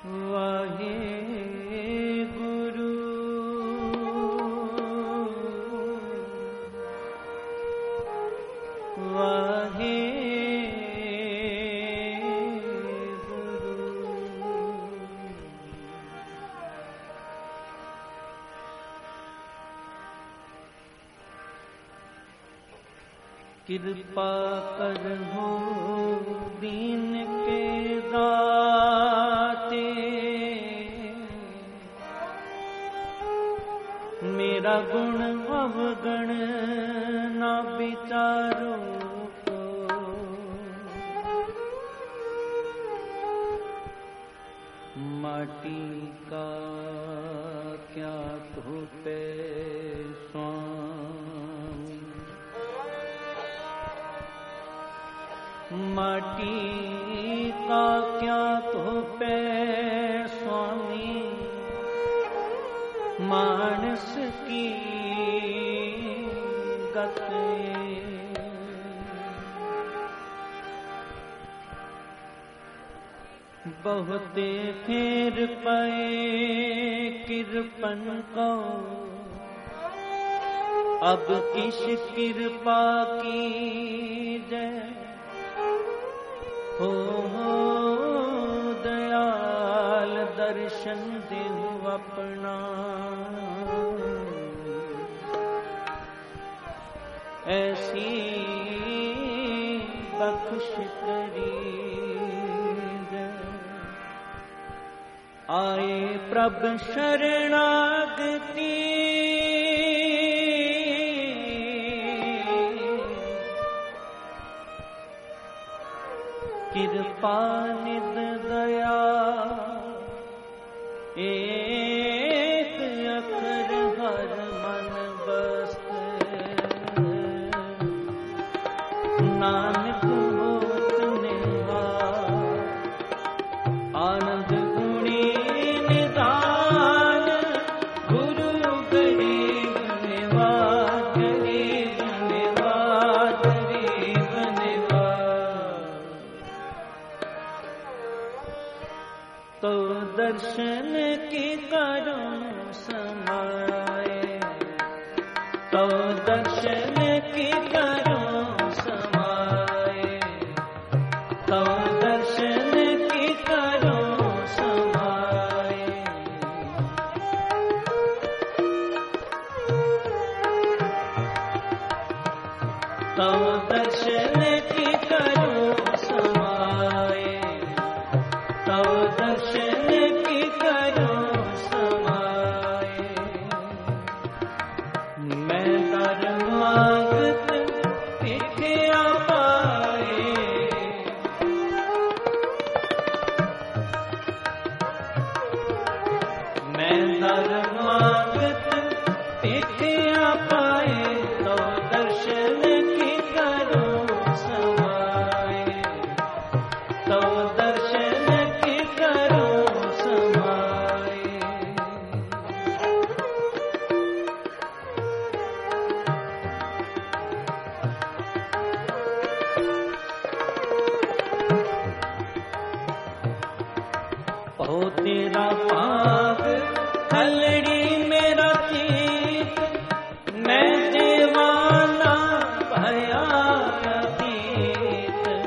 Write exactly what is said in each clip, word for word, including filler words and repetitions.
कृपा करहो दीन के दाते, मेरा गुण अवगण ना विचारो को, माटी का क्या धोपे स्वामी, माटी का क्या धोपे स्वामी, मानस की गते, बहुते फेर पाए कृपन को, अब किस कृपा की जय, हो हो दयाल दर्शन देहु अपना, ऐसी बख्श करी आए प्रभ शरणागति, कृपा निध दया एक अखर हर मन बसते, नानक होत निवार आनंद गुणी निधान, गुरु गरीब निवार, गरीब निवार, गरीब निवार, तो दर्शन की करो समाए, तो दर्शन की करो समाए, तो दर्शन की करो समाए, तो दर्शन की करो समाए, तो दर्शन की करो समाए, मैं दर मांगत भिखिया पाए, मैं दर मांगत भिखिया पाए, तो दर्शन की करो समाए, तो दर्शन की करो समाए, ओ तेरा पाग हलड़ी मेरा चीत, मैं दीवाना भया अतीत,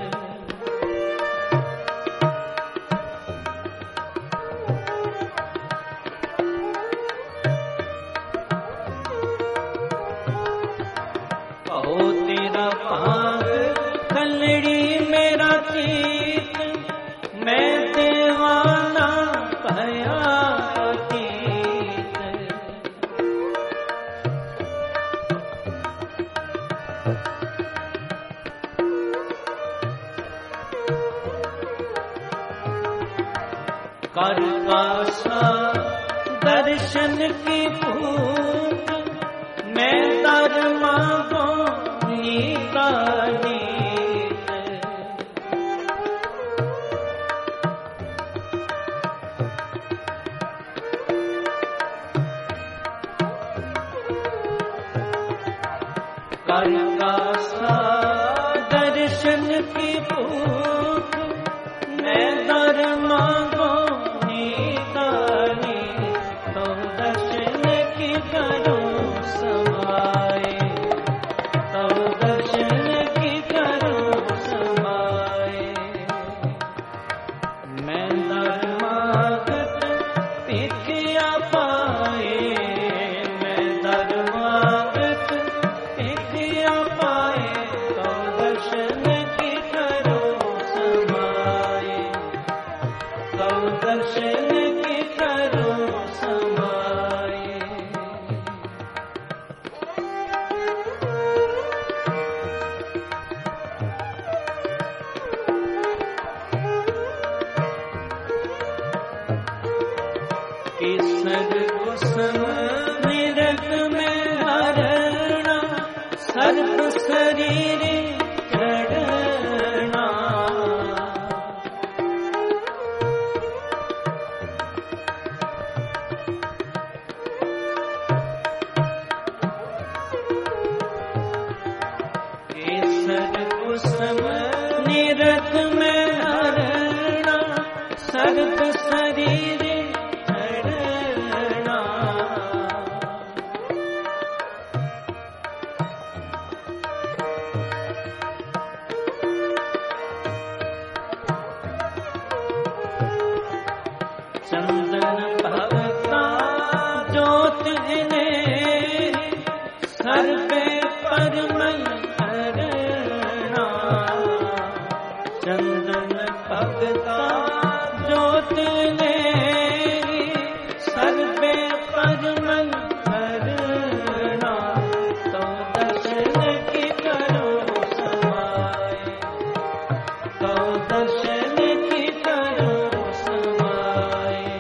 ओ तेरा पाग हलड़ी मेरा चीत, मैं दीवाना भया अतीत, कर कासा दर्शन की भूख, मैं दर मांगो नीता नीत, कर कासा दर्शन की भूख, मैं दर मांगो नीत, कुसुम निरत में हरणा सर्प शरीर चढ़ना। केसर कुसुम निरत में हरणा सर्प शरीर चढ़ना। चंदन भगता ज्योत इन्हें सर पे परमल हरणा। चंदन भगता ज्योत इन्हें सर पे परमल हरणा। तो दर्शन की करो समाए, तो दर्शन की करो समाए।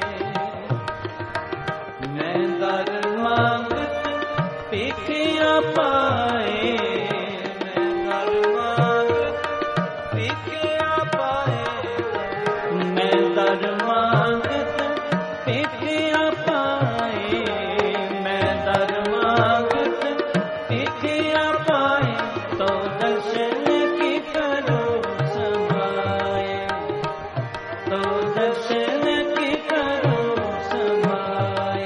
मैं दर मांगत भिखिया पाए, मैं दर मांगत भिखिया पाए। मैं दर मांगत भिखिया पाए, मैं दर मांगत भिखिया पाए। तो दर्शन की करो समाए, तो दर्शन की करो समाए।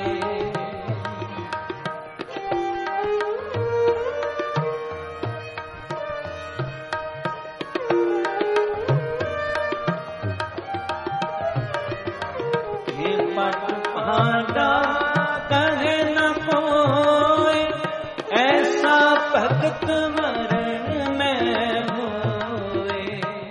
हे पट भांडा कहे न कोई, ऐसा भगत मरण में होए।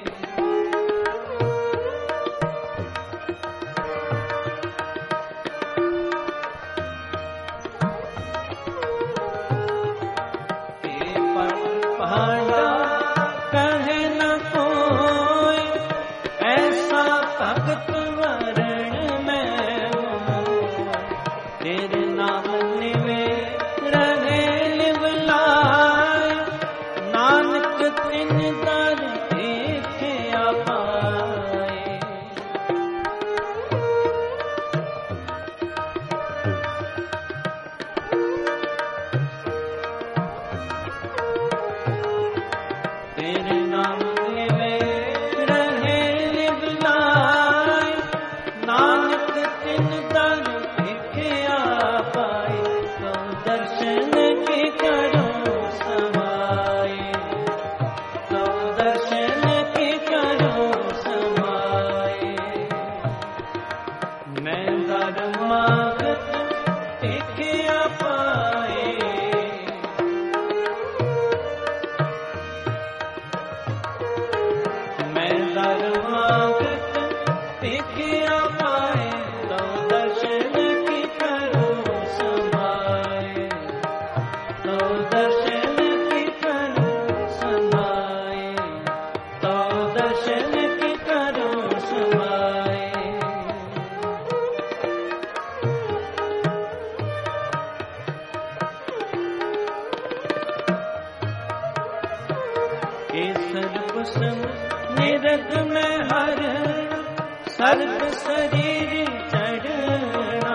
हे पट भांडा कहे न कोई, ऐसा भगत मरण में होए। तेरे नाम निवे रहे लिवलाए, नानक तिन दर भिखिया पाए। तेरे नाम निवे रहे लिवलाए, नानक तिन दर भिखिया पाए। तो दर्शन की करो समाए, तो दर्शन की करो समाए। मैं दर मांगत भिखिया पाए, मैं दर मांगत भिखिया पाए। तो दर्शन की करो समाए, तो दर्शन की करो समाए, तो दर्शन की करो समाए। केसर कुसुम निरत में हरणा सर्प शरीर चढ़ना।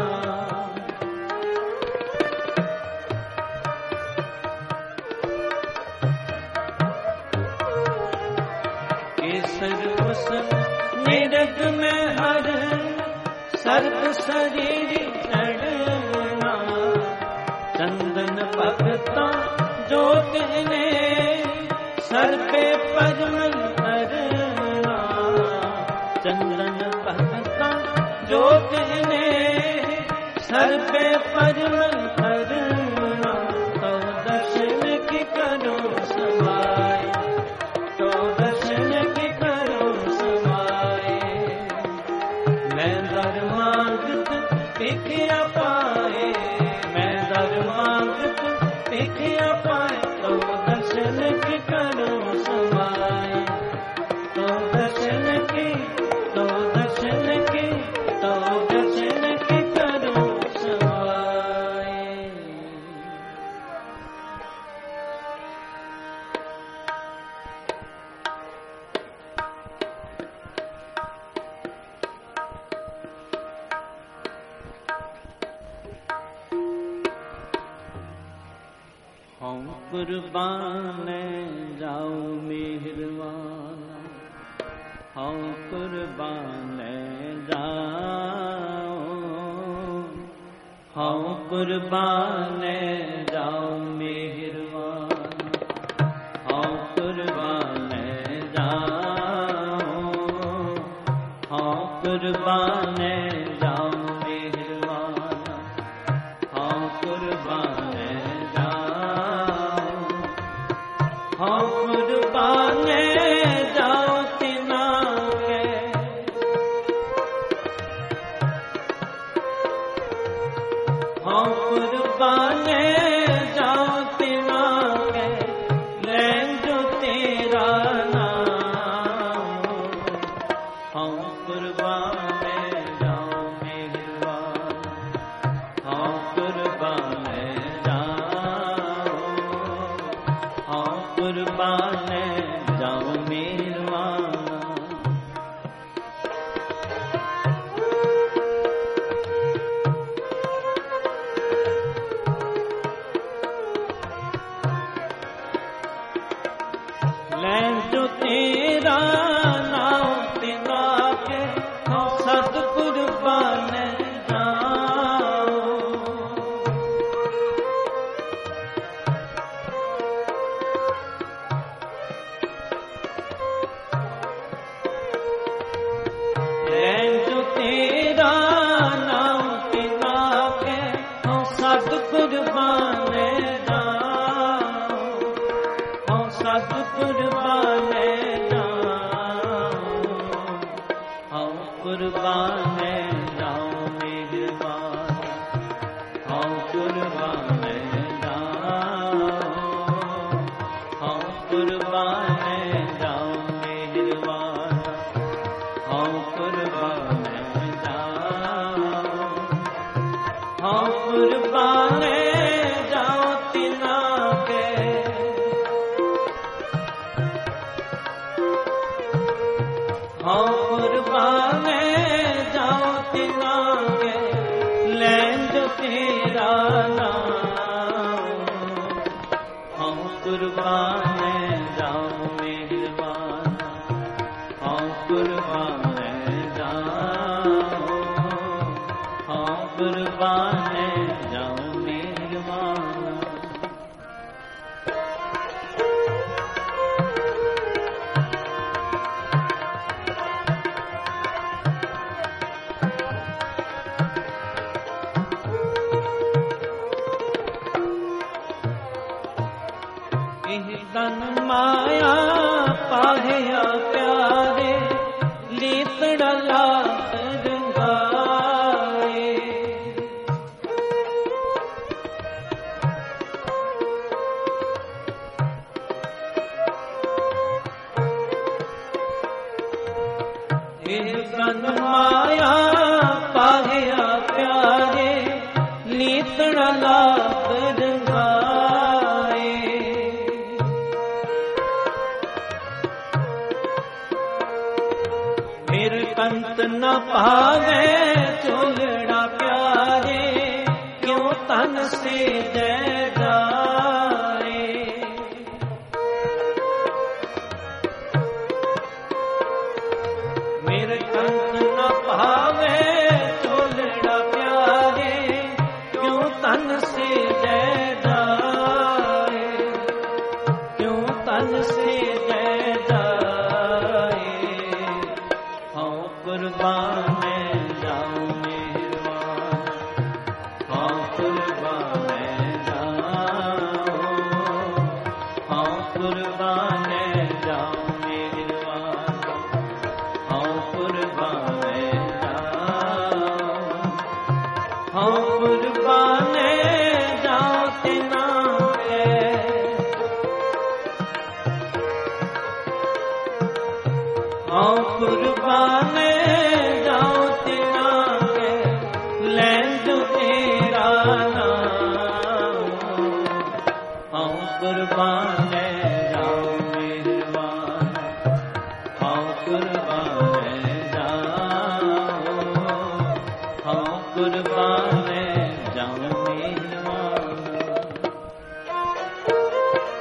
केसर कुसुम निरत में हरणा सर्प शरीर चढ़ना। चंदन भगता ज्योत इन्हें सर पे परमल हरणा। चंदन भगता ज्योत इन्हें सर पे परमल हरणा। तो दर्शन की करो समाए, तो दर्शन की करो समाए। मैं दर मांगत भिखिया पाए, मैं दर मांगत भिखिया पाए। तो दर्शन की करो समाए, तो दर्शन की, तो दर्शन की, तो दर्शन की करो समाए। कुर्बान जाओ मेहरबाना, हाँ कुर्बान जाओ, हाँ कुर्बान जाओ मेहरबाना, हाँ कुर्बान जाओ, हाँ कुर्बान जाओ मेहरबाना, हाँ कुर्बान जाओ, हाँ कुर्बान जाओ तिना के, हाँ कुर्बान जाओ तिना के, लैं जो तेरा नाम, हाँ कुर्बान जाओ मेहरबान, हाँ कुर्बान जाओ, हाँ कुर्बान जाओ मेहरबाना। लैं जो तेरा नाम तिना के, हाँ सत कुर्बान जाओ, लैं जो तेरा नाम तिना के, हाँ सत कुर्बान जाओ, हाँ सत कुर्बान जाओ, हाँ कुर्बान जाओ मेहरबान, हाँ कुर्बान जाओ, हाँ कुर्बान जाओ मेहरबान, हाँ कुर्बान जाओ, हाँ कुर्बान जाओ तिना के, हाँ कुर्बान जाओ तिना के, लैं जो तेरा नाम, हाँ कुर्बान जाओ मेहरबाना, हाँ कुर्बान जाओ, हाँ कुर्बान जाओ मेहरबाना। इह तन माया पाहिया प्यारे, लीतड़ा लात रंगाए, इह तन माया पाहिया प्यारे, लीतड़ा लात रंगाए, मेरे कंत न पावे चोलड़ा प्यारे, क्यों तन से जय जाए, मेरे कंत न पावे चोलड़ा प्यारे, क्यों तन से जय जाए, क्यों तन से जय जाए, हाँ कुर्बान जाओ मेहरबान, हाँ कुर्बान जाओ, हाँ कुर्बान जाओ मेहरबान, हाँ कुर्बान जाओ, हाँ कुर्बान जाओ तिना के, हाँ कुर्बान जाओ तिना के, लैं जो तेरा नाम, हाँ कुर्बान जाओ मेहरबान, हाँ कुर्बान जाओ, हाँ कुर्बान जाओ मेहरबान।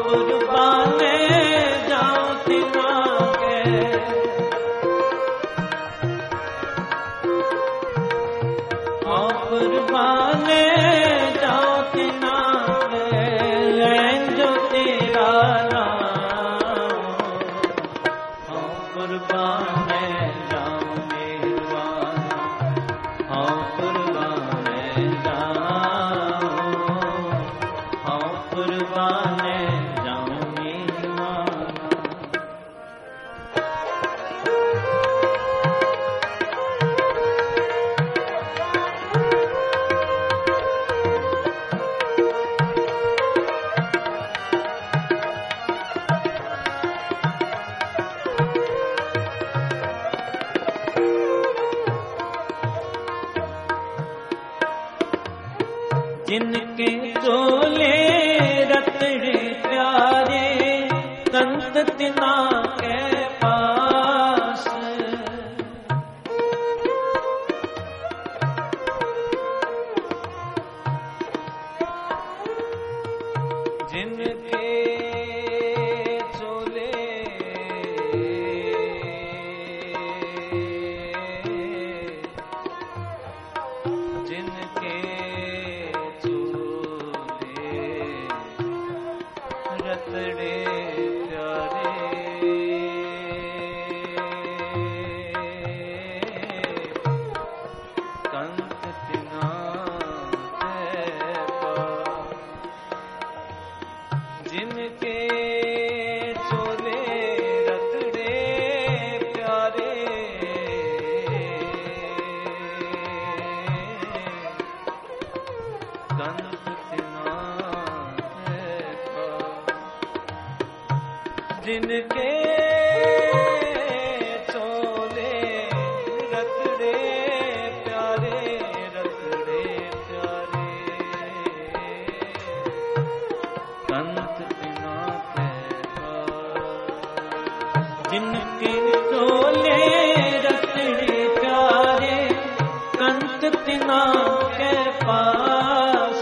कुर्बाने जाऊं तिना के, हाँ कुर्बाने जाऊं तिना के, लैन जो तेरा नाम, हाँ कुर्बाने जाऊं मेहरबाना, हाँ कुर्बाने जाऊं, हाँ कुर्बाने जाऊं मेहरबाना। जिनके चोले रतड़े प्यारे, संत तिना के पास, जिनके चोले जिनके रतड़े प्यारे, संत तिना के पास, जिनके चोले रतड़े प्यारे, संत तिना जिनके चोले रतड़े प्यारे, रतड़े प्यारे, संत तिना के पास, जिनके चोले रतड़े प्यारे, संत तिना के पास,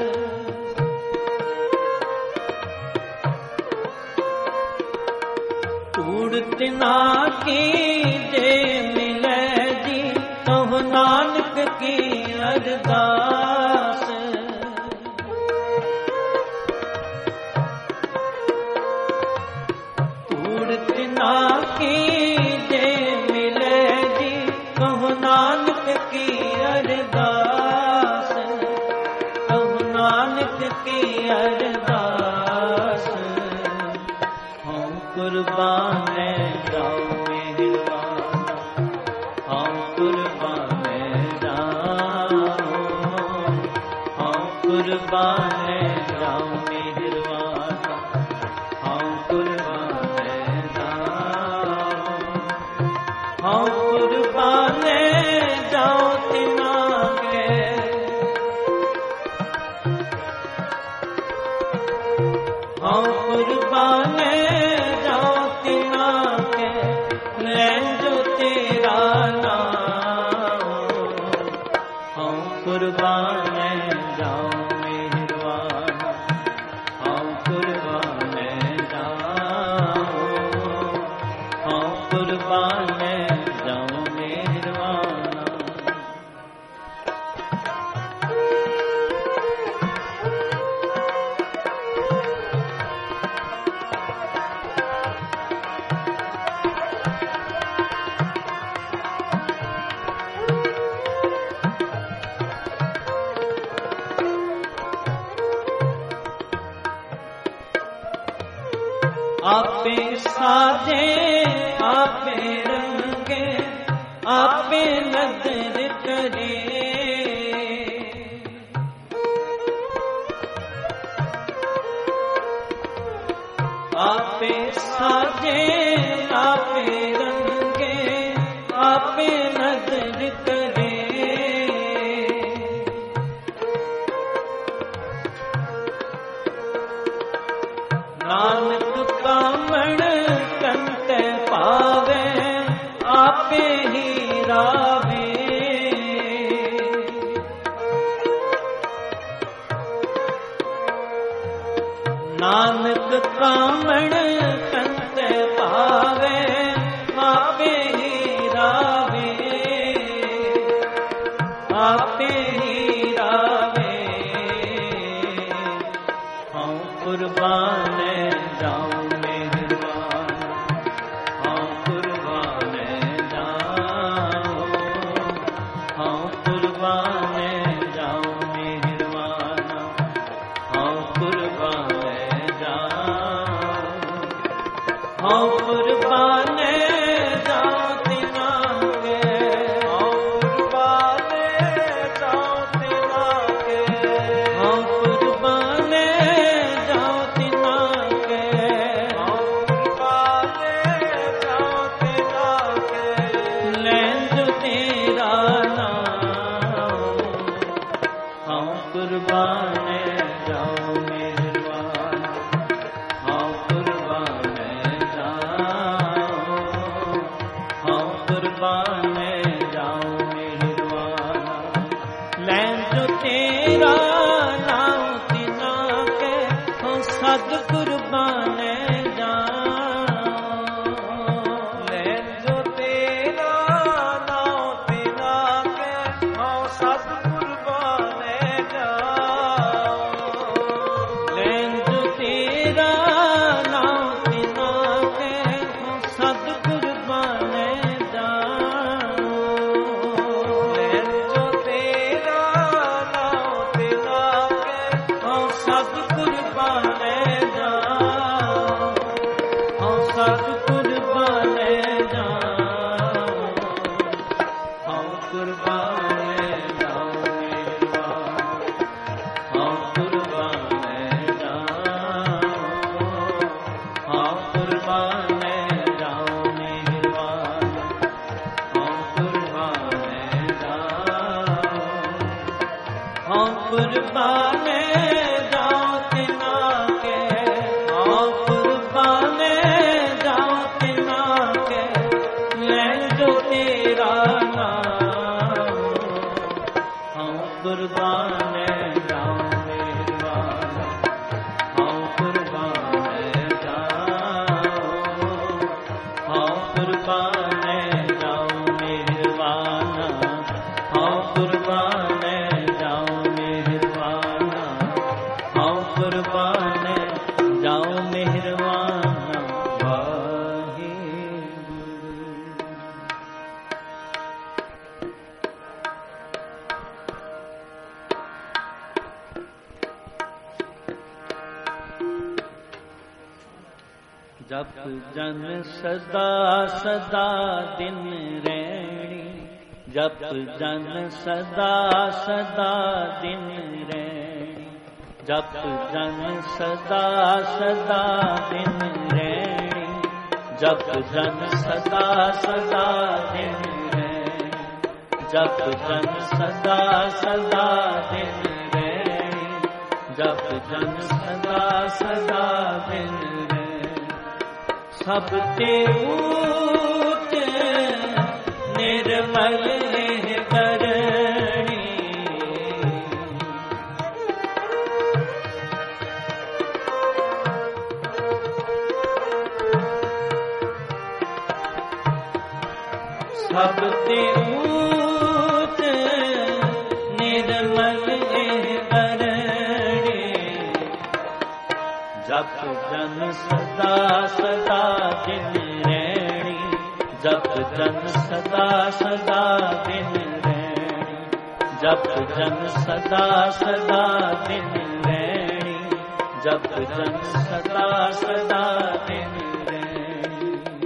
तिना की जे मिले जी, तो नानक की अरदास, तूड़ तिना की जे मिले जी, तो नानक की अरदास, तो नानक की अरदास, हाँ कुर्बाने जाऊं मेहरबाना, हाँ कुर्बाने जाऊं, हाँ कुर्बाने जाऊं मेहरबाना, हाँ कुर्बाने जाऊं, हाँ कुर्बाने जाऊं तिना के, हाँ कुर्बाने जाऊं तिना के, लैन जो तेरा नाम, हाँ कुर्बाने जाऊं मेहरबाना, हाँ कुर्बाने जाऊं, हाँ कुर्बाने जाऊं मेहरबाना। आपे साजे आपे रंगे, आपे नजर करे, आपे साजे आपे रंगे, आपे नजर करे, नानक कामण कंत पावे, आपे ही रावे, नानक कामण कंत पावे आपे ही रावे आपे ही रावे हाँ कुर्बान जाऊं मेहरबान हाँ कुर्बान जाऊं हाँ कुर्बान जाऊं मेहरबान हाँ कुर्बान जाऊं हाँ कुर्बान जाऊं तिना के हाँ कुर्बान जाऊं तिना के हाँ कुर्बान जाऊं तिना के हाँ कुर्बान जाऊं तिना के लेंद तेरा नाम हाँ कुर्बान जाऊं मेहरबान हाँ कुर्बान जाऊं हाँ कुर्बान जाऊं मेहरबान लेंद तेरा नाम तिना के हो सद कुर्बान जाऊं लेंद तेरा नाम तिना के हो सद कुर्बान जाऊं लेंद तेरा नाम तिना के हो सद कुर्बान जाऊं लेंद तेरा नाम तिना के हो सद कुर्बान जाऊं हो सद कुर्बान जाऊं हाँ कुर्बान जाऊं मेहरबान हाँ कुर्बान जाऊं हाँ कुर्बान जाऊं मेहरबान हाँ कुर्बान जाऊं हाँ कुर्बान जाऊं तिना के हाँ कुर्बान जाऊं तिना के ले जो तेरा नाम हाँ कुर्बान जाऊं मेहरबान हाँ कुर्बान जाऊं हाँ कुर्बान जाऊं मेहरबान हाँ कुर्बान जाऊं मेहरबान हाँ कुर्बान जाऊं मेहरबान जप जन सदा सदा दिन रैणी जप जन सदा सदा दिन रैणी जप जन सदा सदा दिन रैणी जप जन सदा सदा दिन रैणी जप जन सदा सदा दिन रैणी जप जन सदा सदा दिन रैणी सब ते ऊट निर्मल करणी सब ते ऊट निर्मल करणी जप जन सदा सदा दिन रैणी जप जन सदा सदा दिन रैणी जप जन सदा सदा दिन रैणी जप जन सदा सदा दिन रैणी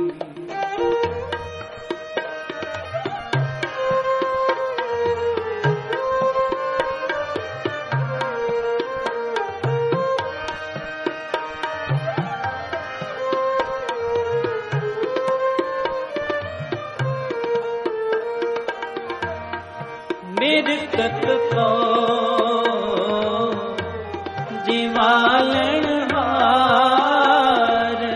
मृतक को जीवालन हार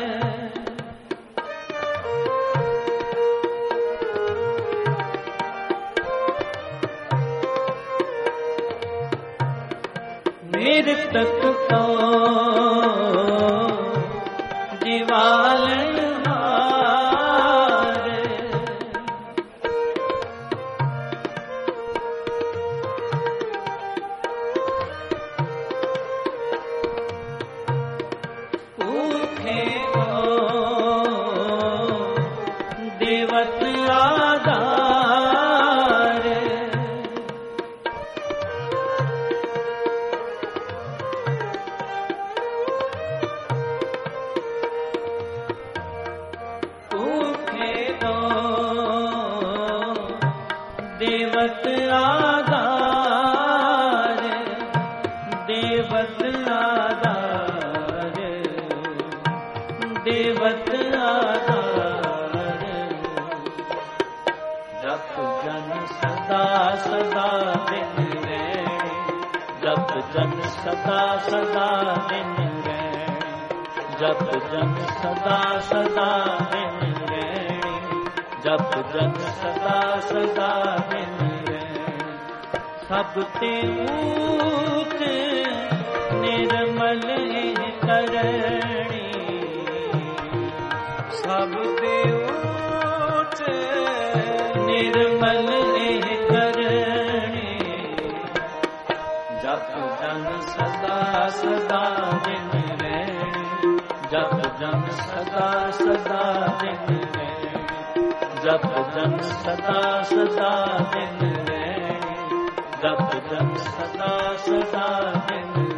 मृतक को पालनहार। उठे को देवत आधार। उठे को देवत आधार। देवत आधार। देवत आधार। जप जन सदा सदा दिन रैणे। जप जन सदा सदा दिन रैणे। जप जन सदा सदा दिन रैणे। जप जन सदा सदा दिन रैणे। सब ते ऊच निर्मल करणी। सब ते ऊच निर्मल करणी। जप जन सदा सदा दिन रैणे। जप जन सदा सदा दिन रैणे। जप जन सदा सदा दिन रैणे। जप जन सदा सदा दिन रैणे।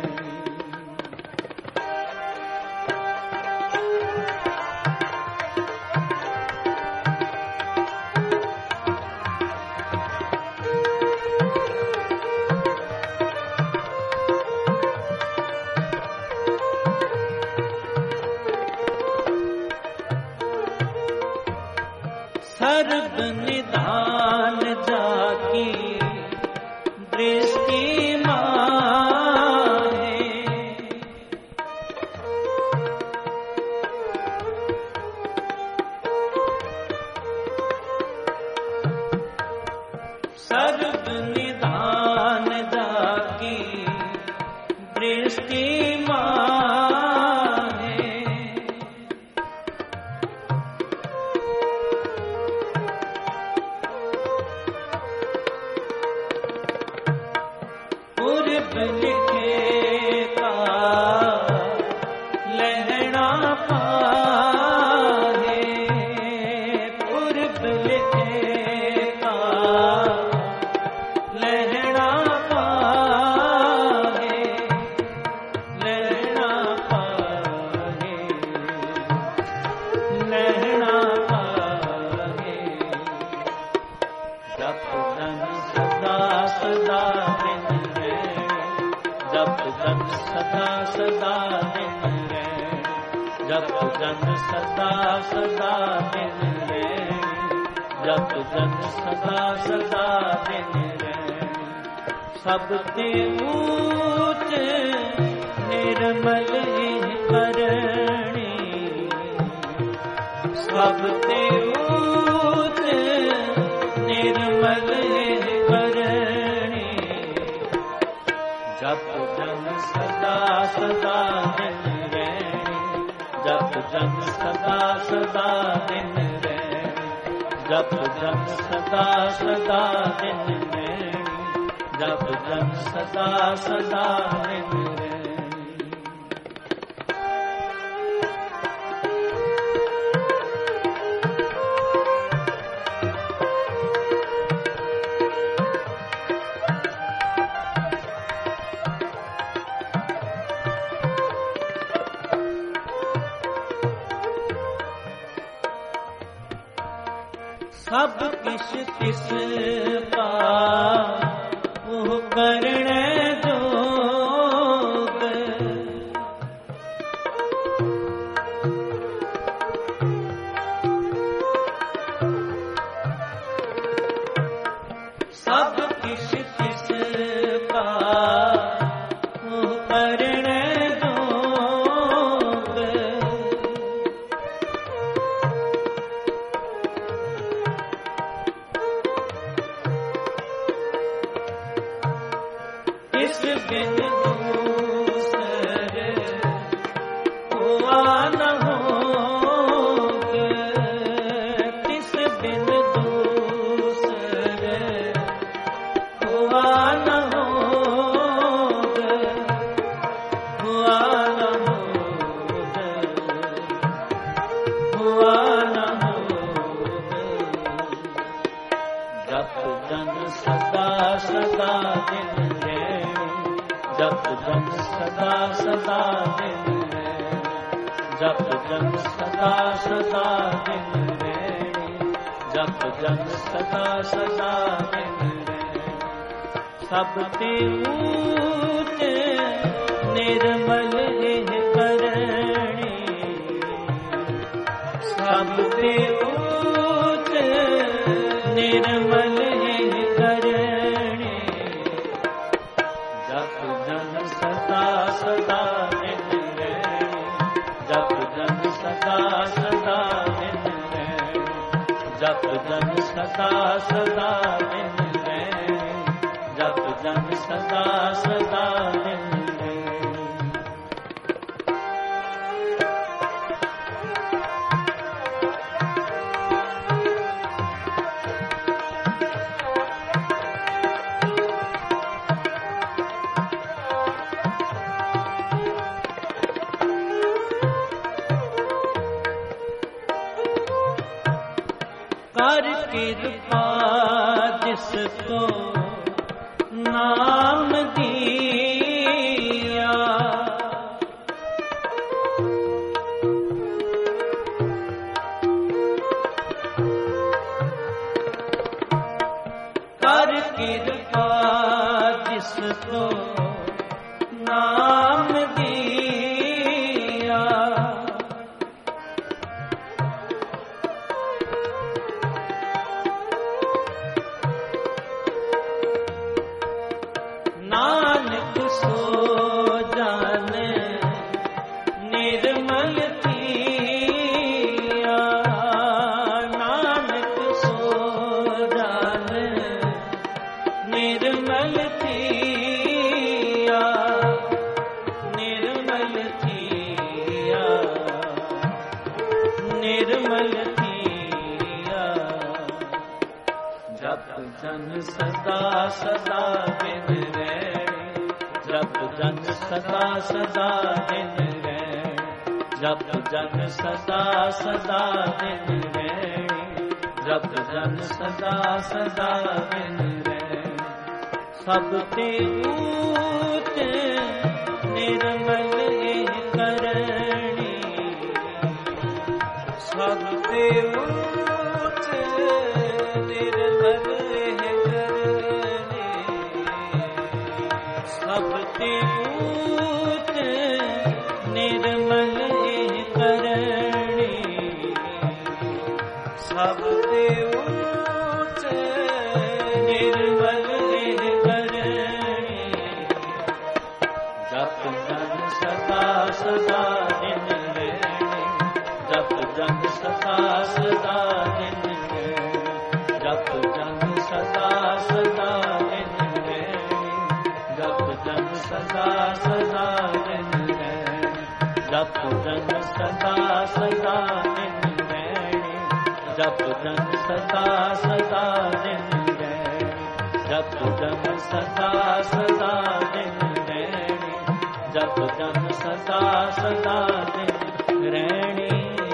सर्व निधान जाकी दृष्टि माहे। सर्व निधान जाकी दृष्टि माहे। पूर्व लिखे का लहना पाहे। पूर्व लिखे का लहना पाहे। लहना पाहे। लहना पाहे। जप जन सदा सदा दिन रैणे। जप जन सदा सदा दिन रैणे। जप जन सदा सदा दिन रैणे। जप जन सदा सदा दिन रैणे। सब ते ऊच निर्मल करणी। सब ते ऊच निर्मल करणी। जप जन सदा सदा दिन रैणे। जप जन सदा सदा दिन रैणे। जप जन सदा सदा दिन रैणे। जप जन सदा सदा दिन रैणे। सब किश तिस पा वो करने जोग। सब किश तिस पा वो करने जोग। इस बिन हुआ न होग। जप जन सदा सदा दिन रैणी, जप जन सदा सदा दिन रैणी, जप जन सदा सदा दिन रैणी, जप जन सदा सदा दिन रैणी। सब ते ऊच निर्मल एह करणी, सब ते ऊच निर्मल एह करणी, जप जन सदा सदा दिन रैणी, जप जन सदा सदा दिन रैणी, जप जन सदा सदा दिन रैणी, जप जन सदा सदा दिन रैणी। कर कृपा जिसको नाम दिया, कर कृपा जिसको नाम दिया, नानक सो जाने निर्मल थिया, नानक सो जाने निर्मल थिया, निर्मल थिया, निर्मल थिया। जप जन सदा सदा दिन रैणी, जप जन सदा सदा दिन रैणी, जप जन सदा सदा दिन रैणी, जप जन सदा सदा दिन रैणी। सब ते ऊच निर्मल एह करणी, सब ते ऊच निर्मल एह करणी, सब ते ऊच निर्मल एह करणी, सब ते ऊच निर्मल एह करणी। जप जन सदा सदा दिन रैणी, जप जन सदा सदा दिन रैणी, जप जन सदा सदा दिन रैणी, जप जन सदा सदा दिन रैणी, जप जन सदा सदा दिन रैणी, जप जन सदा सदा दिन रैणी, जप जन सदा सदा दिन रैणी, जप जन सदा सदा दिन रैणी।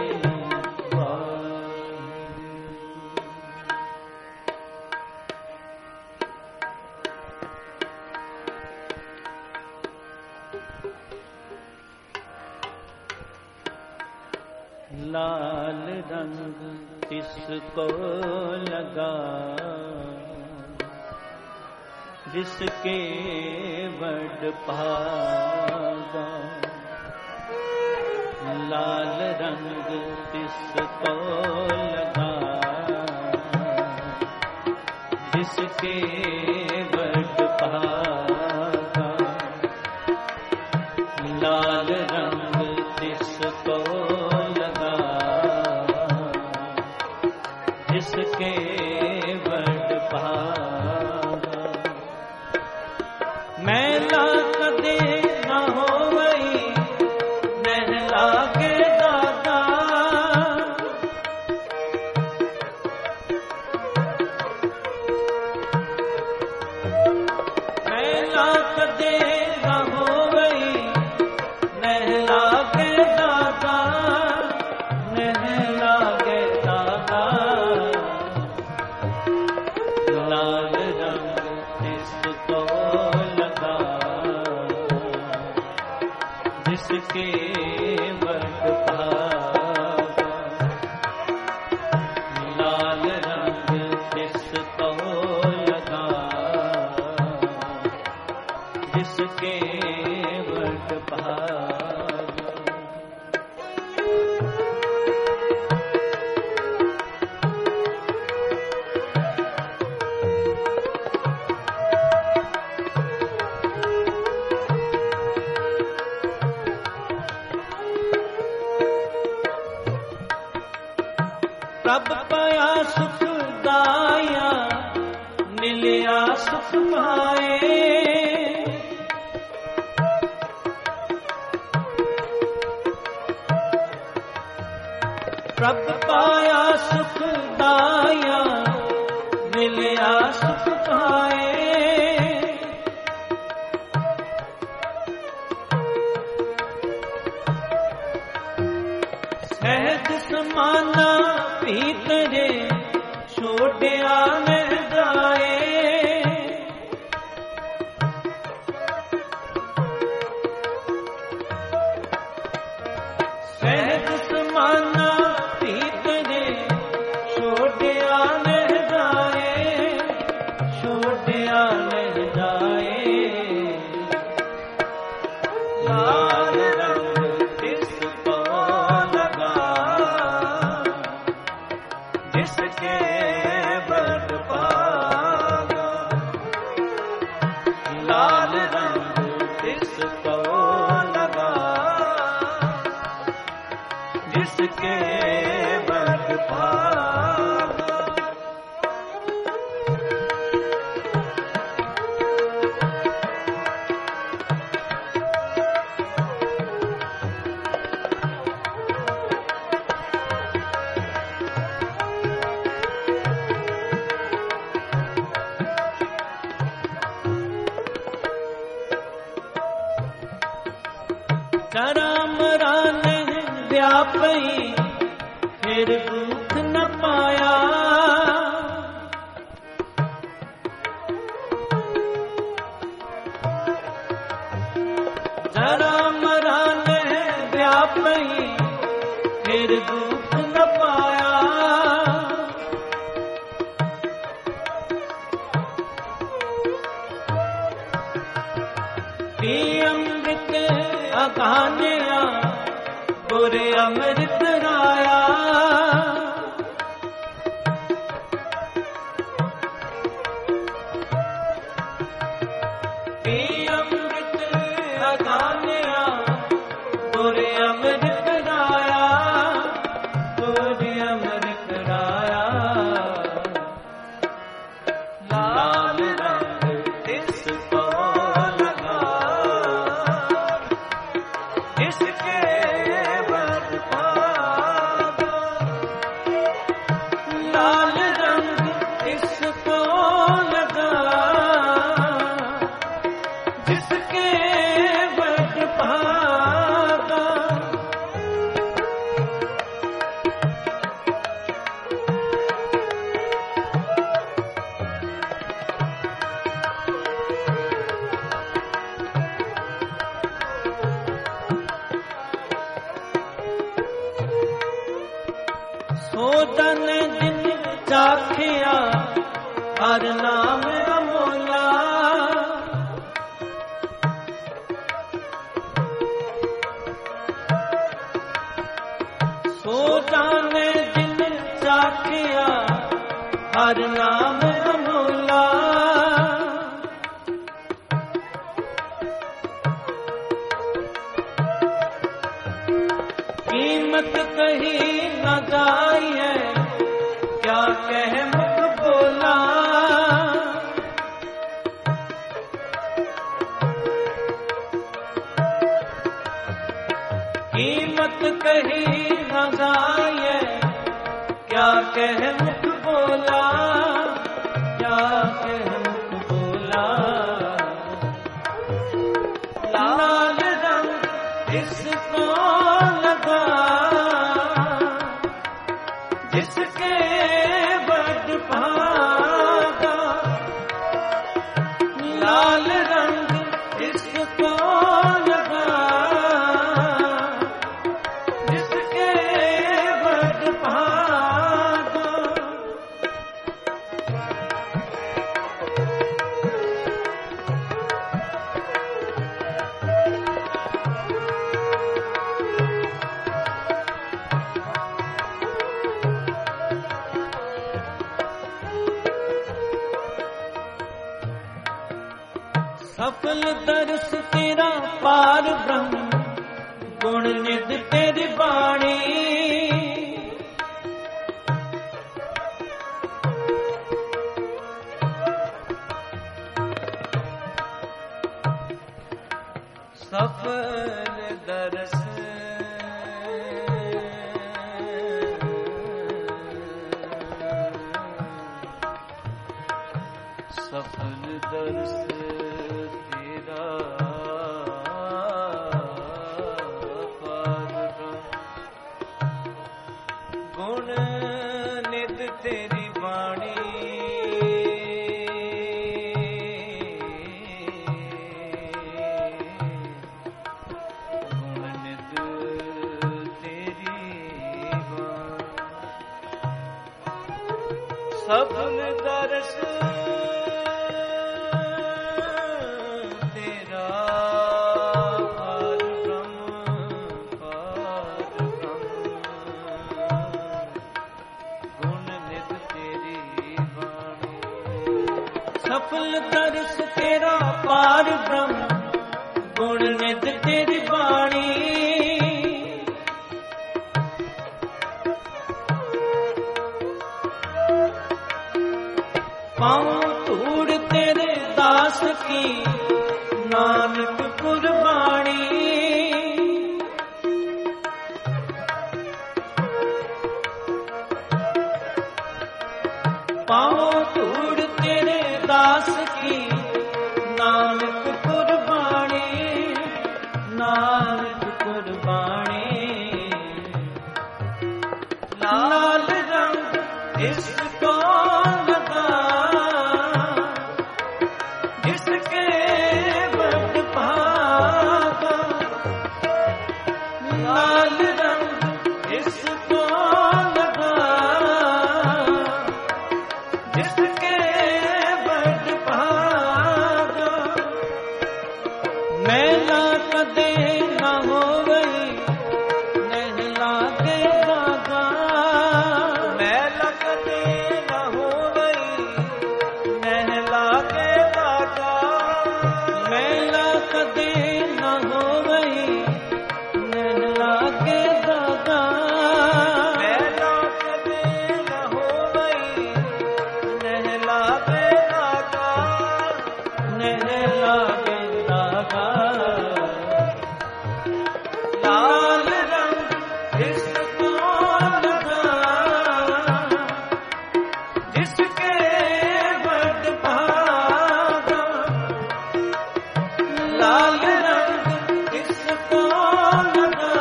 लाल रंग तिसको लगा, जिसके बड़ भागा, लाल रंग तिसको लगा, जिसके बड़ भागा, लाल रंग तिसको लगा, जिसके बड़ भागा। मैला कदे न होवई महला के दादा, मैला कदे न होवई महला के दादा, महला प्रभ पाया सुख दाया, मिलिया सुख पाए। प्रभ पाया सुख दाया, मिलिया सुख पाए। सहज समाना भीतरे, छोड़िया न जाए। सहज समाना भीतरे, छोड़िया न जाए, छोड़िया न जाए। लाल रंग तिसको लगा, जिसके बड़ पागा। लाल रंग तिसको लगा, जिसके बड़ पागा। जरा मरा ने व्यापी, फिर दुख न पाया। जरा मरा ने व्यापी, फिर दुख न पाया। पी अमृत अगानिया, बुरे अमृत राया। पी अमृत अगानिया, बुरे अमृत राया, बुरे अमृत राया। लाल रंग तिसको लगा, जिसके बड़ पागा। लाल रंग तिसको लगा, जिसके बड़ पागा। सोदन दिन चाखिया, हर नाम अमोला। सोदन दिन चाखिया, हर नाम अमोला। कीमत कही न जाई है, क्या कह मुख बोला। कीमत कही न जाई है, क्या कह मुख बोला, क्या कह मुख बोला। लाल रंग इसको लगा, जिसके बड़ पागा। लाल रंग इसको लगा, जिसके बड़ पागा। सफल दर्श तेरा पार ब्रह्म, गुण निध तेरी बाणी। सफल दर्श तेरा पार गुण नित तेरी वाणी गुण नित तेरी वाणी सफल दर्श सफल दर्श तेरा पार ब्रह्म गुण नित तेरी वाणी पाऊं धूड़ तेरे दास की नानक कुर्बानी पाऊं धूड़ तेरे दास की नानक कुर्बानी नानक कुर्बानी लाल रंग इसको लगा जिसके बट भागा लाल रंग इसको लगा जिसके बट भागा मैला कदे न हो गई नहला के दागा मैला कदे न हो गई नहला के दागा मैला कदे न हो गई नहला के दागा मैला कदे न हो गई नहला के दागा नहला के दागा लाल रंग इसको लगा जिसके बट भागा लाल रंग इसको लगा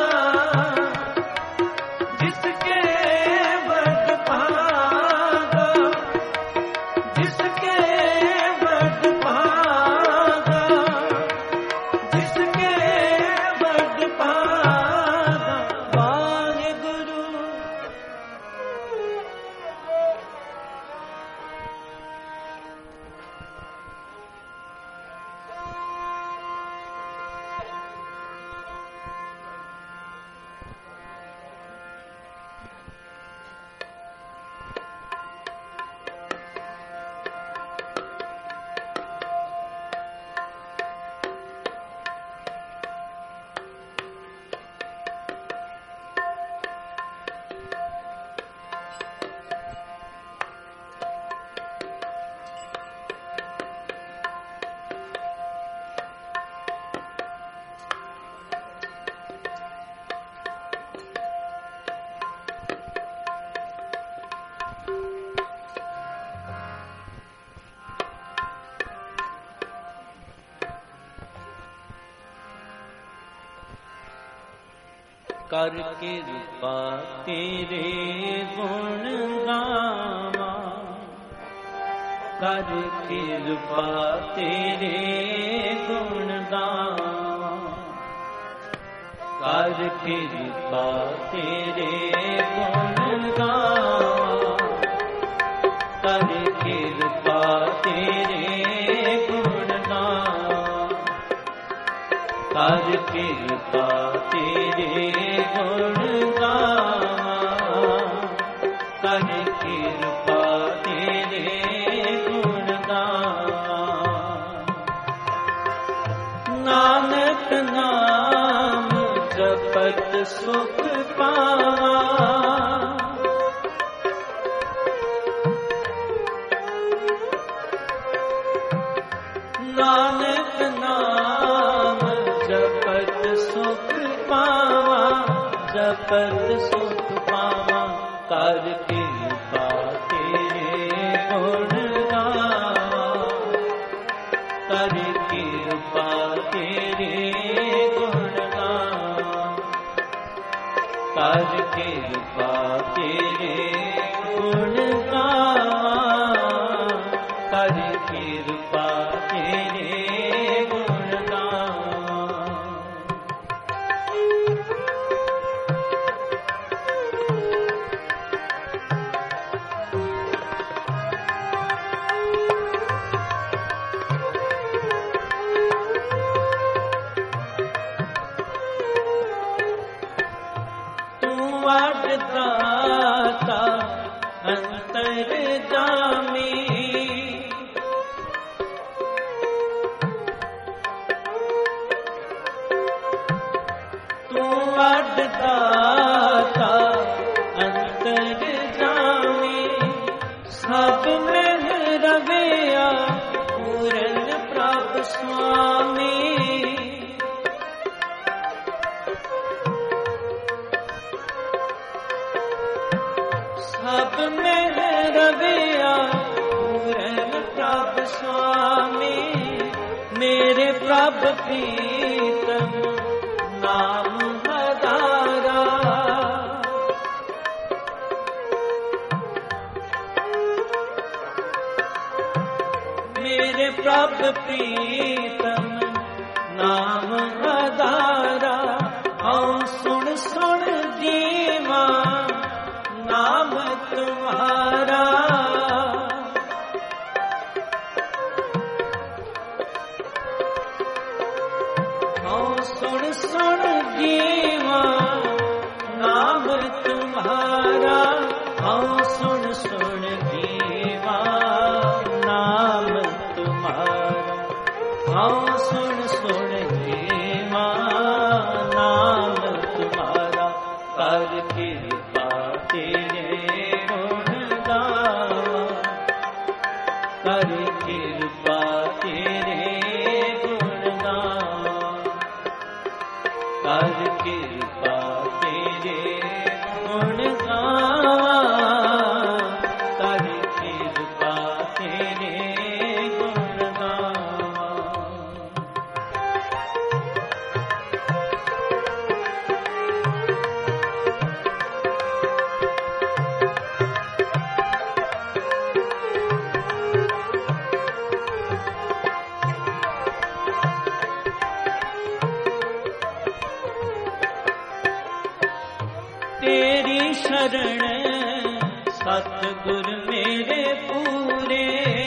जिसके बट भागा जिसके बट भागा जिसके बट भागा वाहेगुरु कर कृपा तेरे गुण गावा कर कृपा तेरे गुण गावा कर कृपा तेरे गुण गावा कर कृपा तेरे गुण गावा कर कृपा तेरे गुण गावा कर कृपा तेरे गुण गावा नानक नाम जपत सुख पावा नानक नाम जपत सुख पावा जपत सुख पावा कर कृपा तेरे गुण गावा कर कृपा तेरे गुण गावां, कर कृपा तेरे गुण गावां। दाता अंतरजामी, तू वड दाता अंतरजामी, सब में रविया पूरन प्रभ स्वामी। सब में रविया पूरन प्रभ स्वामी, मेरे प्रभ प्रीतम नाम हदारा। मेरे प्रभ प्रीतम नाम हदारा, औ सुन सुन जीवा नाम तुम्हारा। औ सुन सुन जीवा नाम तुम्हारा, औ सुन सुन जीवा नाम तुम्हारा, औ सुन सुन जीवा नाम तुम्हारा। कर कृपा तेरे गुण गावां, कर कृपा तेरे गुण गावां, कर कृपा तेरे गुण गावां, कर कृपा तेरे गुण गावां। तेरी शरण सतगुर मेरे पूरे,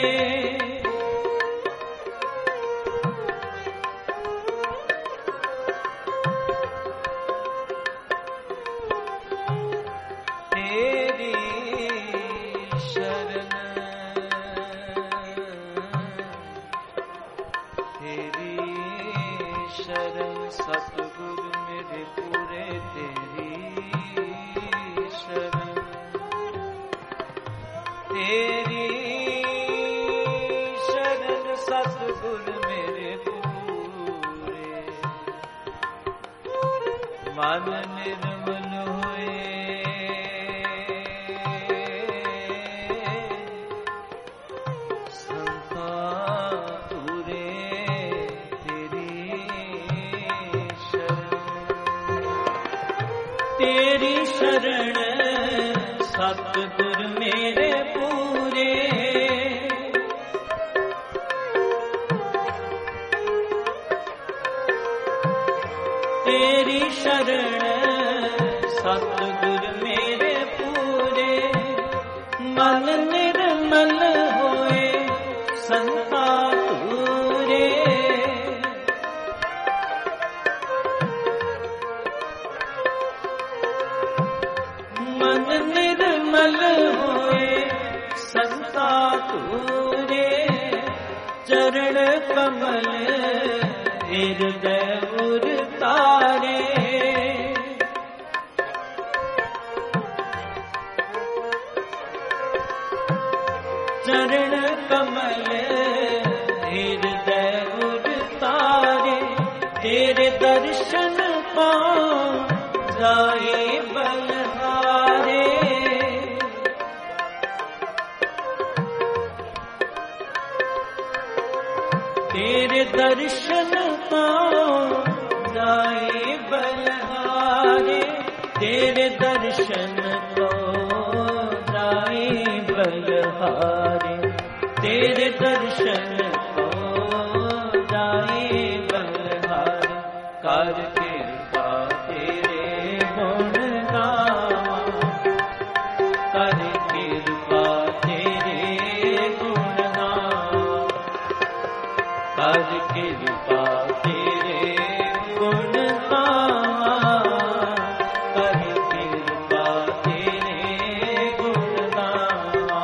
तेरी शरण तेरी शरण सतगुर मेरे पूरे, तेरी तेरी शरण सतगुर मेरे पूरे, मन निर्मल हुए संता पूरे। तेरी शरण तेरी शरण सतगुर मेरे पूरे, तेरी शरण सतगुर मेरे पूरे, मन निर्मल होए संता पूरे। मन निर्मल होए संता पूरे, चरण कमल हृदय उर तारे। चरण कमल हृदय उर तारे, तेरे दर्शन पाऊं जाए बलहारे। तेरे दर्शन पाऊं जाए बलहारे, तेरे दर्शन को जाए बलहारे, तेरे दर्शन को जाए बलहारे, कर कृपा तेरे गुण गावा, कर कृपा तेरे गुण गावा, कर कृपा तेरे गुण गावा, कर कृपा तेरे गुण गावा।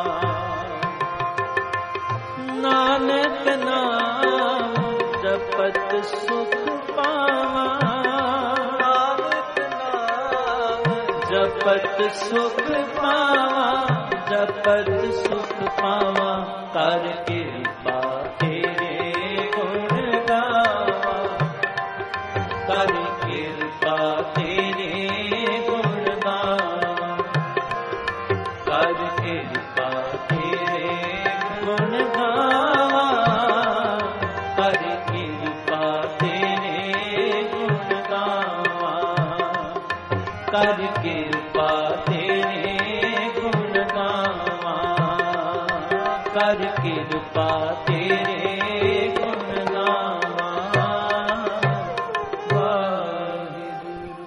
नानक नाम जपत सुख पावा, नानक नाम जपत सुख पावा, जपत सुख पावा, कर कृपा तेरे गुण गावा, कर कृपा तेरे गुण गावा, कर कृपा तेरे गुण गावा, कर कृपा तेरे गुण गावा, कर कृपा तेरे गुण गावा, कर कृपा तेरे गुण गावा। वाहिगुरु।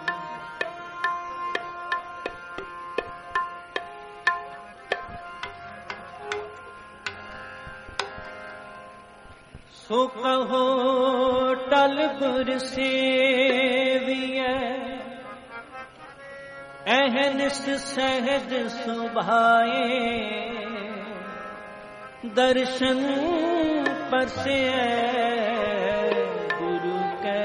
सो कहो टल गुर सेविए, अहनिस सहज सुभाए, दर्शन परसे गुरु के,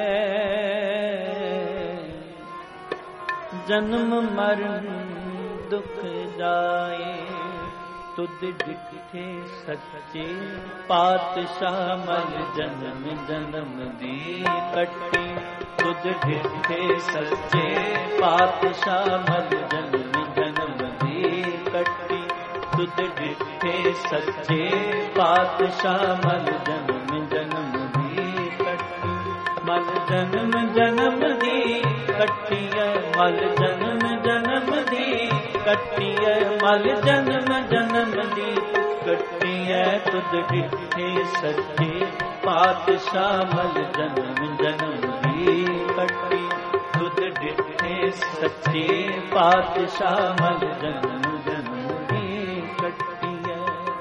जन्म मरण दुख जाए, तुद डिठे सच्चे पातशाह मल जन्म जन्म दी कट्टी, तुद डिठे सच्चे पातशाह मल जन्म जन्म दी कट्टी, तुद डिठे सच्चे पातशाह मल जन्म जन्म दी कट्टी, मल जन्म जन्म दी कट्टी है, मल जन्म जन्म दी कट्टी है, मल जन्म जन्म दी कट्टी है, तुद डिठे सच्चे पातशाह मल जन्म जन्म दी कट्टी, तुद डिठे सच्चे पातशाह मल जन्म जन्म दी कट्टी है।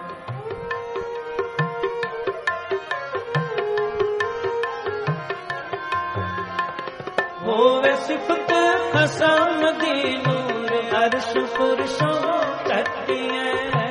होवे सिफत खसम दी नूर अर्श पुरुषों कट्टी है,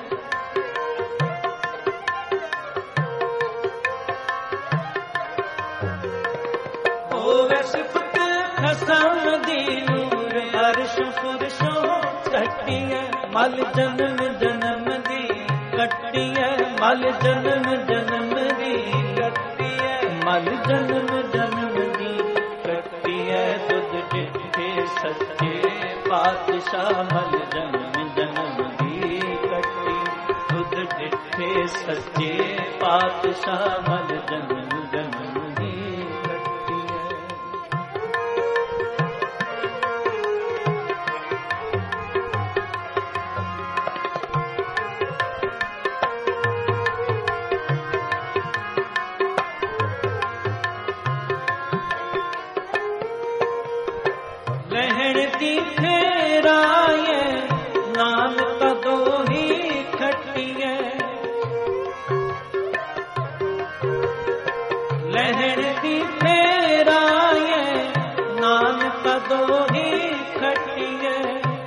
होवे सिफत खसम दी नूर अर्श पुरुषों कट्टी है, मल जन्म जन्म दी कट्टी है, मल जन्म जन्म दी कट्टी है, मल जन्म जन्म दी कट्टी है, तुद डिठे सच्चे पातशाह मल जन्म जन्म दी कट्टी, तुद डिठे सच्चे पातशाह मल जन्म जन्म दी कट्टी है। लहरती फेराए नाम का दो ही खट्टी है, लहरती फेराए नाम का दो ही खट्टी है,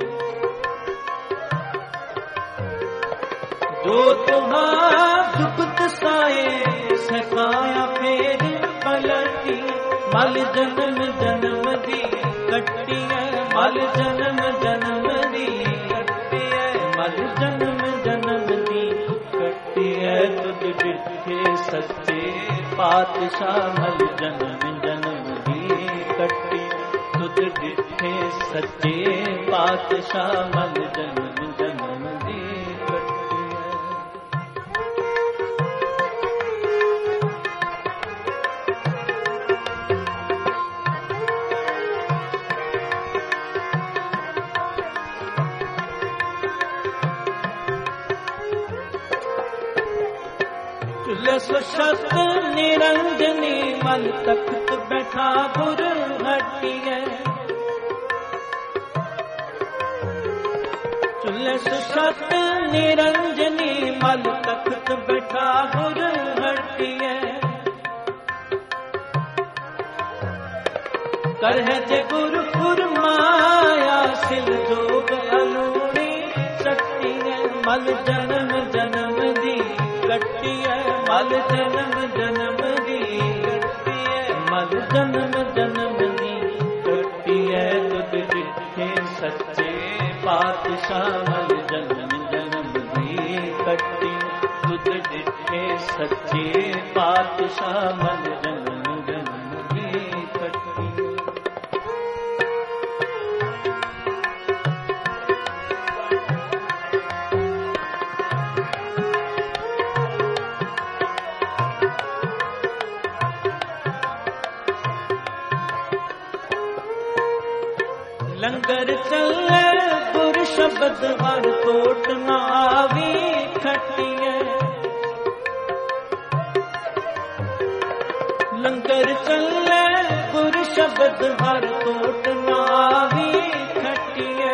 जो तुम्हारा दुख साए सकाया फेर पलटी, मल जन्म जन्म दी कट्टी है, मल जन्म जन्म दी कट्टी है, मल जन्म जन्म दी कट्टी है, तुद डिठे सच्चे पातशाह मल जन्म जन्म दी कट्टी, तुद डिठे सच्चे पातशाह मल जन्म जन्म दी कट्टी है। चुले सुशत निरंजनी मल तख्त बैठा गुर हटिए। चुले सुशत निरंजनी मल तख्त बैठा गुर हटिए। करहे जे गुरु फुरमाया सिल जोग अलूणी शक्तिए। मल जन्म जन्म दी कट्टिए। मल जन्म जन्म दी कट्टिए। मल जन्म जन्म दी कट्टिए। तुद दिखे सच्चे पातशाह मल जन्म जन्म दी कट्टी। तुद दिखे सच्चे पातशाह मल जन्म जन्म दी कट्टी। लंगर चले गुर शब्द हर कोट ना आवी खटिए। लंगर चले गुर शब्द हर कोट ना आवी खटिए।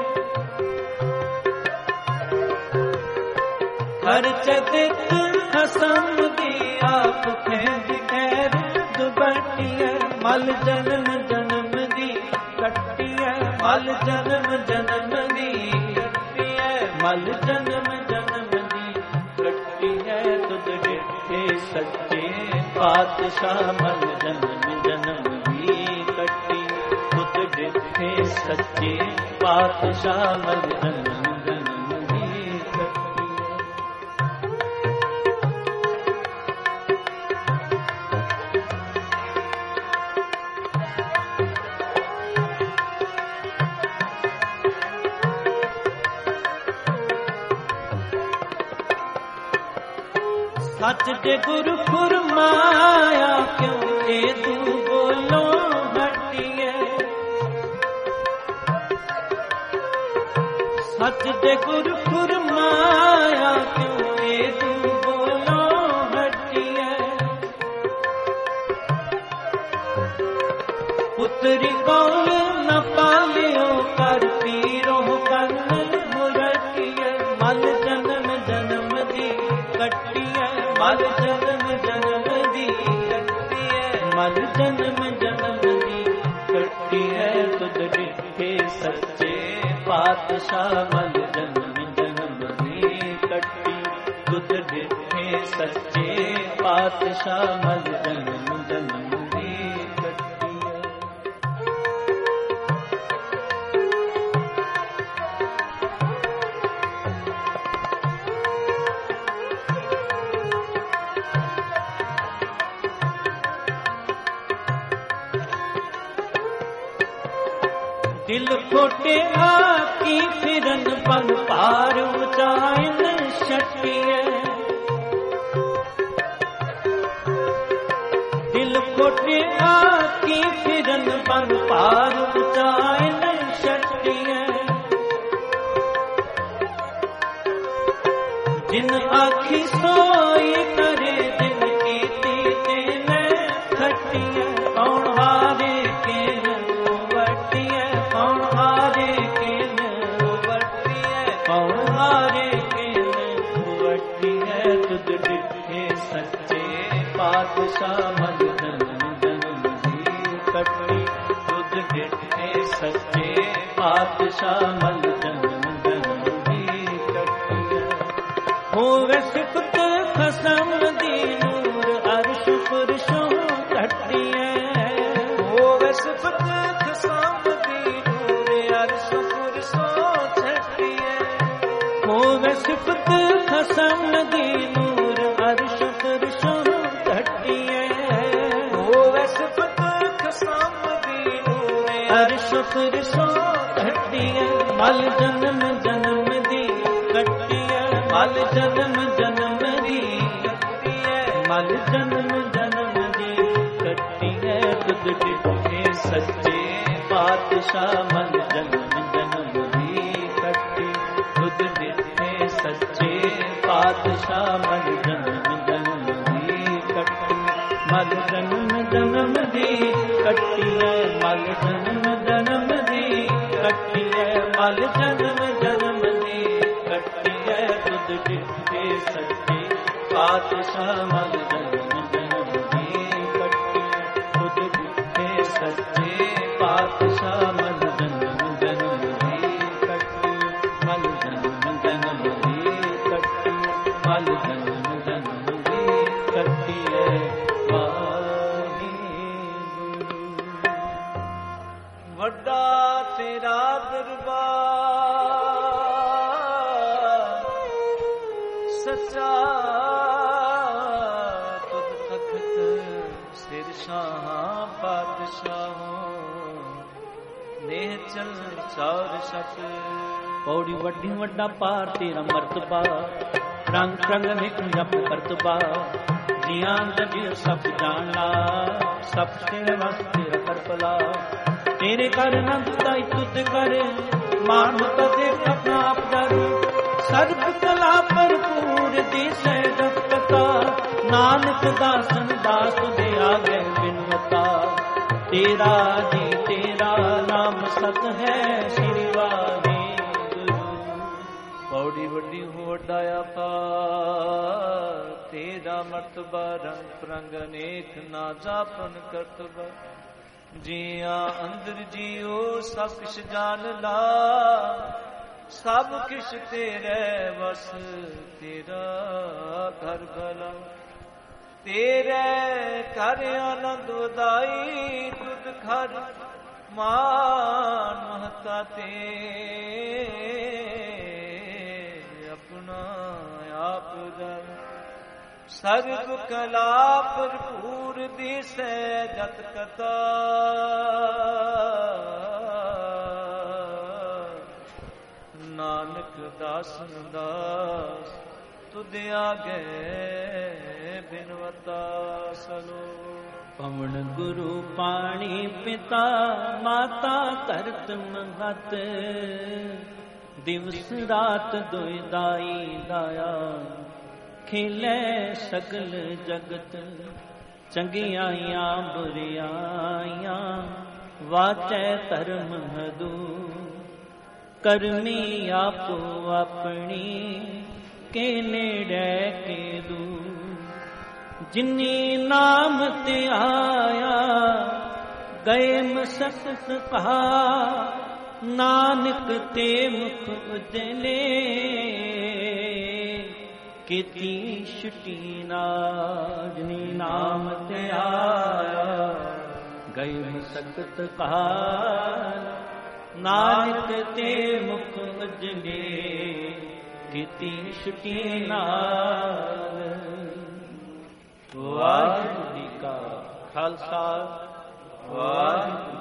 हर चदित खसम दी आप खेद खैर दुबटिए। मल जन्म जन्म दी कट्टिए। मल जन्म जन्म दी कट्टिए। मल जन्म जन्म दी कट्टिए। तुद दिखे सच्चे पातशाह मल जन्म जन्म दी कट्टी। तुद दिखे सच्चे पातशाह मल जन्म जन्म दी कट्टी। सच दे गुरु फुरमाया क्यों ए तू बोलो हटिए। सच दे गुरु फुरमाया क्यों ए तू बोलो हटिए। पुत्री कौल न पालियो कर पीरो कन मुरटिए। मल जन्म जन्म दी कट्टिए। मल जन्म जन्म दी कट्टिए। मल जन्म जन्म दी कट्टिए। तुद दिखे सच्चे पातशाह मल जन्म जन्म दी कट्टी। तुद दिखे सच्चे पातशाह मल जन्म जन्म दी कट्टिए। दिल खोटे आकी फिरन पग पार उचाइन शटिए। दिल खोटे आकी फिरन पग पार उचाइन शटिए। जिन आखी सोई करे जिन कीती तेने खटिए। कौन हारे के वटिए। कौन हारे के वटिए। कौन हारे के वटिए। तुद दिखे सच्चे पातशाह मल जन्म जन्म दी कट्टी। तुद दिखे सच्चे पातशाह मल जन्म जन्म दी कट्टी। होवे सिफत खसम दी नूर अर्श फुरशों कट्टिए। होवे सिफत खसम दी नूर अर्श फुरशों छटिए। होवे सिफत खसम दी नूर अर्श फुरशों कट्टिए। होवे सिफत खसम दी नूर अर्श फुरशों कट्टिए। मल जन्म जन्म दी कट्टिए। मल जन्म जन्म दी कट्टिए। मल जन्म जन्म दी कट्टिए। तुद दिखे सच्चे पातशाह मल जन्म जन्म दी कट्टी। तुद दिखे सच्चे पातशाह मल जन्म जन्म दी ਜਨਮ ਜਨਮ ਦੀ ਕੱਟੀਐ ਮਲ ਜਨਮ ਜਨਮ ਦੀ ਕੱਟੀਐ ਤੁਧ ਦਿੱਤੇ ਸੱਚੇ ਪਾਤਸ਼ਾਹ ਮਲ ਜਨਮ ਜਨਮ ਦੀ ਕੱਟੀਐ ਤੁਧ ਦਿੱਤੇ ਸੱਚੇ ਪਾਤਸ਼ਾਹ ਮਲ ਜਨਮ ਜਨਮ ਦੀ ਕੱਟੀਐ ਮਲ ਜਨਮ ਜਨਮ ਦੀ ਕੱਟੀਐ ਮਲ ਜਨਮ ਜਨਮ ਦੀ ਕੱਟੀਐ ਵੱਡਾ ਤੇਰਾ ਦਰਬਾਰ ਸੱਚਾ ਤੁਧ ਤਖਤ ਸਿਰ ਸ਼ਾਹ ਪਾਤਸ਼ਾਹ ਨੇਹ ਚਲ ਚੌਰ ਸਤ ਪੌੜੀ ਵੱਡੀ ਵੱਡਾ ਪਾਰ ਤੇਰਾ ਮਰਤਬਾ ਰੰਗ ਰੰਗ ਨਿਕ ਜਪ ਕਰਤਬਾ ਜੀਆਂ ਜਗ ਸਭ ਜਾਣਾ ਸਭ ਤੇਰੇ ਵਸ ਤੇਰਾ ਕਰਪਲਾ ਤੇਰੇ ਕਰ ਨੰਦ ਤਾਈ ਤੁਧ ਕਰ ਮਾਨੁਤਾ ਦੇ ਆਪਣਾ ਆਪ ਦਰ ਸਰਬ ਕਲਾ ਭਰਪੂਰ ਦਿਸੈ ਦਸਤਕਾ ਨਾਨਕ ਦਾਸਨ ਦਾਸ ਦੇ ਆਗੇ ਬਿਨਵਤਾ ਤੇਰਾ ਜੀ ਤੇਰਾ ਨਾਮ ਸਤ ਹੈ ਸ੍ਰੀ ਵਾਹਿਗੁਰੂ ਪੌੜੀ ਵੱਡੀ ਹੋ ਵੱਡਾ ਆਪਾ ਤੇਰਾ ਮਰਤਬਾ ਰੰਗ ਪ੍ਰੰਗ ਅਨੇਕ ਨਾ ਜਾਪਨ ਕਰਤਬਾ ਜੀਆਂ ਅੰਦਰ ਜੀਓ ਸਭ ਕਿਛ ਜਾਣ ਲਾ ਸਭ ਕਿਛ ਤੇਰੇ ਵਸ ਤੇਰਾ ਘਰ ਭਲਾ ਤੇਰੇ ਘਰ ਆਨੰਦ ਵਧਾਈ ਤੁਧ ਘਰ ਮਾਨ ਮਹਤਾ ਤੇ ਆਪਣਾ ਆਪ ਦਰ ਸਰਬ ਕਲਾ ਭਰਪੂਰ ਦਿਸੈ ਜਤ ਕਤਾ ਨਾਨਕ ਦਾਸਨ ਦਾਸ ਤੁਧ ਆਗੇ ਬਿਨਵਤਾ ਸਲੋ ਪਵਨ ਗੁਰੂ ਪਾਣੀ ਪਿਤਾ ਮਾਤਾ ਧਰਤ ਮਹਤ ਦਿਵਸ ਰਾਤ ਦੁਇ ਦਾਈ ਦਾਇਆ ਖਿਲੇ ਸਗਲ ਜਗਤ ਚੰਗਿਆਈਆਂ ਬੁਰਿਆਈਆਂ ਵਾਚੈ ਧਰਮ ਹਦੂ ਕਰਮੀ ਆਪੋ ਆਪਣੀ ਕੇ ਨੇੜੇ ਕੇ ਦੂ ਜਿਨੀ ਨਾਮ ਤੇ ਆਇਆ ਗਏ ਮਸਕਤ ਕਹਾ ਨਾਨਕ ਤੇ ਮੁਖ ਉਜਲੇ ਕੀਤੀ ਛੁਟੀ ਨਾਜਨੀ ਨਾਮ ਤੇ ਆਇਆ ਗਈ ਮਸਕਤ ਕਾਲ ਨਾਨਕ ਤੇ ਮੁਖ ਉਜਲੇ ਕੀਤੀ ਛੁਟੀ ਨਾਲ ਵਾਹਿਗੁਰੂ ਜੀ ਕਾ ਖਾਲਸਾ ਵਾਹਿਗੁਰੂ